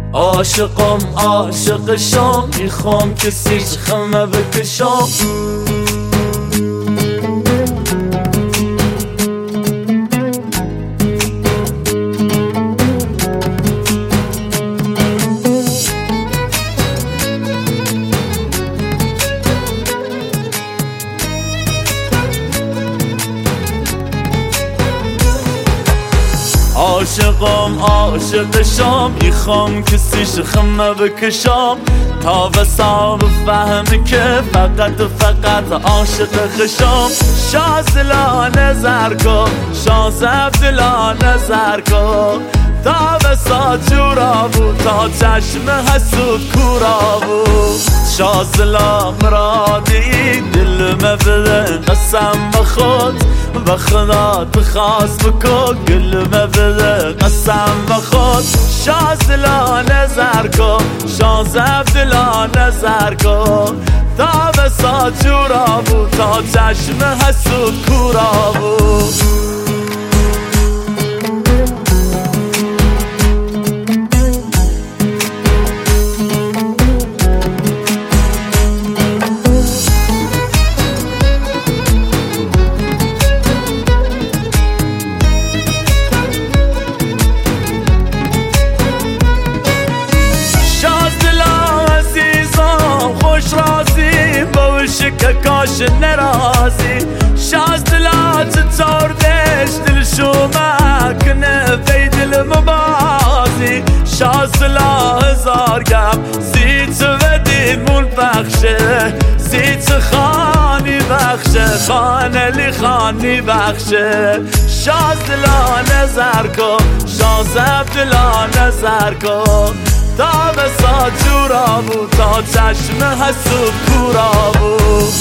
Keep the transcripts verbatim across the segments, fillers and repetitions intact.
عاشقم عاشق شام، میخوام که سیخمه بکشم. عاشقم عاشق شام، میخوام که سیخمه بکشم تا وسا بفهمی که فقط و فقط عاشق خشم. شازلا نظر کن، شازلا نظر کن، تا وسا جورا بود، تا چشم حسود کورا بود. شازلا مرادی دل مبده قسم بخود، و خدا تخواست بکن گل مبده قسم بخود. شازلا نظر کن، شازلا نظر کن، تا وسا جورا بود، تا چشم حسود کورا بود. که کاش نرازی شاز دلا چطور دیش دل شما کنه بی دل مبازی. شاز دلا هزار گم زیت ودید مول بخشه، زیت خانی بخشه، خانه لی خانی بخشه. شاز دلا نظر کن، شاز دلا نظر کن، تا وسا جورا بود، تا چشم حسود کورا بود.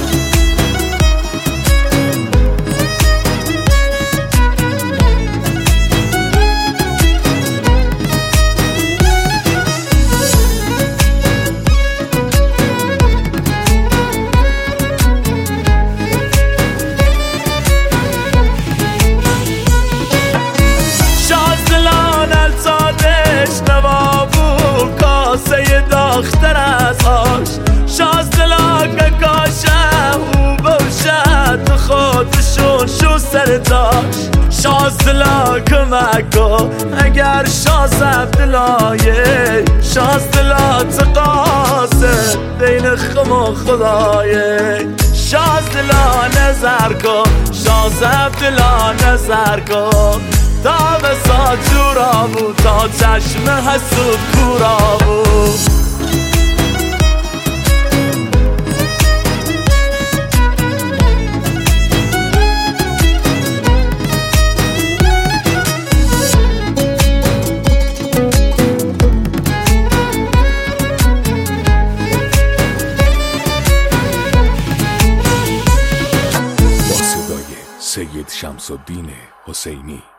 داختر از آش شاز دلا که کاشه او بوشد خودشون شو سر داش. شاز دلا کمک کن اگر شاز عبدالله، شاز دلا تقاسه بین خم و خدایه. شاز دلا نظر کن، شاز عبدالله نظر کن، تا وسا جورا بود، تا چشم حسود کورا بود. سید شمس الدین حسینی